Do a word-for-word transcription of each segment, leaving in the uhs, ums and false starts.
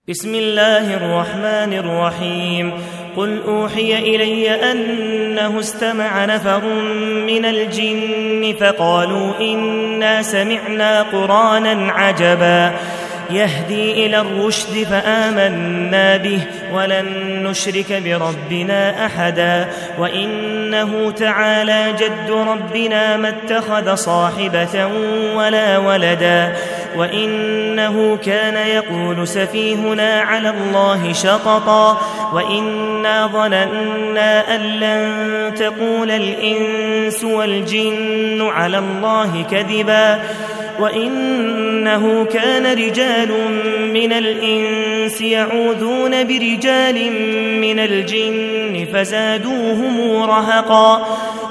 بسم الله الرحمن الرحيم قل أوحي إلي أنه استمع نفر من الجن فقالوا إنا سمعنا قرآنا عجبا يهدي إلى الرشد فآمنا به ولن نشرك بربنا أحدا وإنه تعالى جد ربنا ما اتخذ صاحبة ولا ولدا وإنه كان يقول سفيهنا على الله شططا وإنا ظننا أن لن تقول الإنس والجن على الله كذبا وإنه كان رجال من الإنس يعوذون برجال من الجن فزادوهم رهقا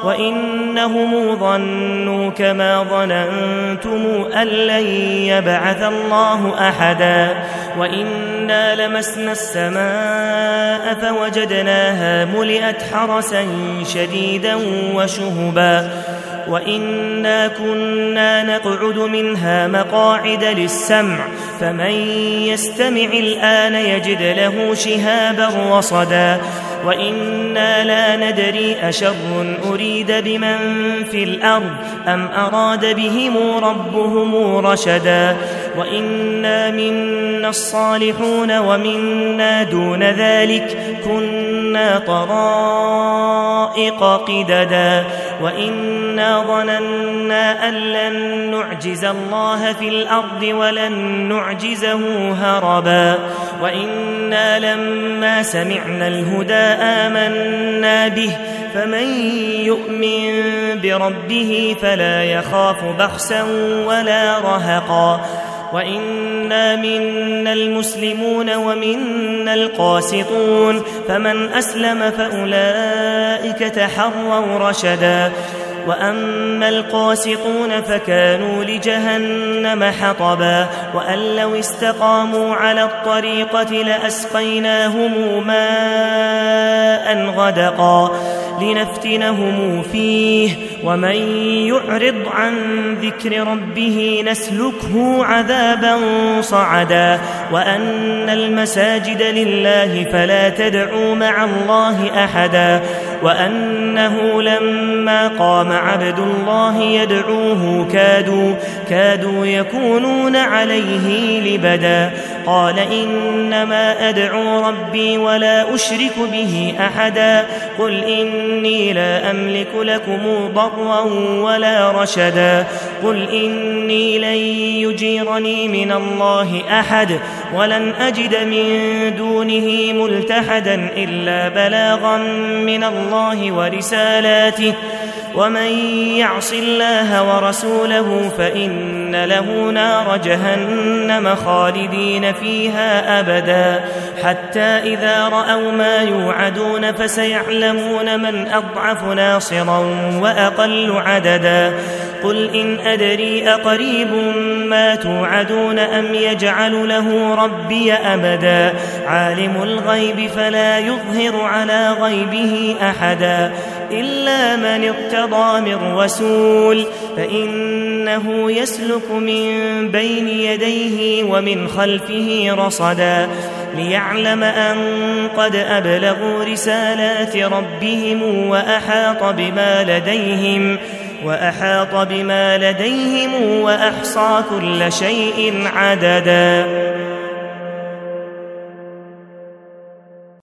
وإنهم ظنوا كما ظننتم أن لن يبعث الله أحدا وإنا لمسنا السماء فوجدناها ملئت حرسا شديدا وشهبا وإنا كنا نقعد منها مقاعد للسمع فمن يستمع الآن يجد له شهابا رصدا وإنا لا ندري أشر أريد بمن في الأرض أم أراد بهم ربهم رشدا وإنا منا الصالحون ومنا دون ذلك كنا طرائق قددا وإنا ظننا أن لن نعجز الله في الأرض ولن نعجزه هربا وإنا لما سمعنا الهدى آمنا به فمن يؤمن بربه فلا يخاف بخسا ولا رهقا وإنا منا المسلمون ومنا القاسطون فمن أسلم فأولئك تحروا رشدا وأما القاسطون فكانوا لجهنم حطبا وأن لو استقاموا على الطريقة لأسقيناهم ماء غدقا لنفتنهم فيه ومن يعرض عن ذكر ربه نسلكه عذابا صعدا وأن المساجد لله فلا تدعوا مع الله أحدا وأنه لما قام عبد الله يدعوه كادوا, كادوا يكونون عليه لبدا قال إنما أدعو ربي ولا أشرك به أحدا قل إني لا أملك لكم ضرا ولا رشدا قل إني لن يجيرني من الله أحد ولن أجد من دونه ملتحدا إلا بلاغا من الله ورسالاته ومن يعص الله ورسوله فإن له نار جهنم خالدين فيها أبدا حتى إذا رأوا ما يوعدون فسيعلمون من أضعف ناصرا وأقل عددا قل إن أدري أقريب ما توعدون أم يجعل له ربي أبدا عالم الغيب فلا يظهر على غيبه أحدا إلا من ارتضى من رسول فإنه يسلك من بين يديه ومن خلفه رصدا ليعلم أن قد أبلغوا رسالات ربهم وأحاط بما لديهم وأحاط بما لديهم وأحصى كل شيء عددا.